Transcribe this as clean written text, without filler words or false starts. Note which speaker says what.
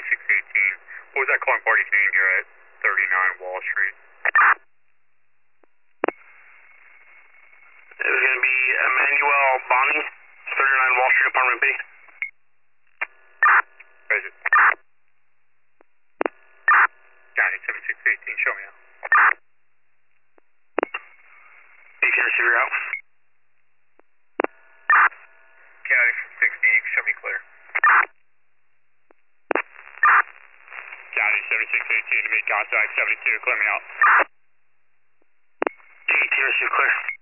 Speaker 1: What was that calling party's name here at 39 Wall Street?
Speaker 2: It was going to be Emmanuel Bonnie, 39 Wall Street, Apartment B.
Speaker 1: Roger. County 7618, show me out.
Speaker 2: 18 receiver out.
Speaker 1: County from 60, you can show me clear. County 7618 to meet contact 72, clear me out.
Speaker 2: 18 receiver clear.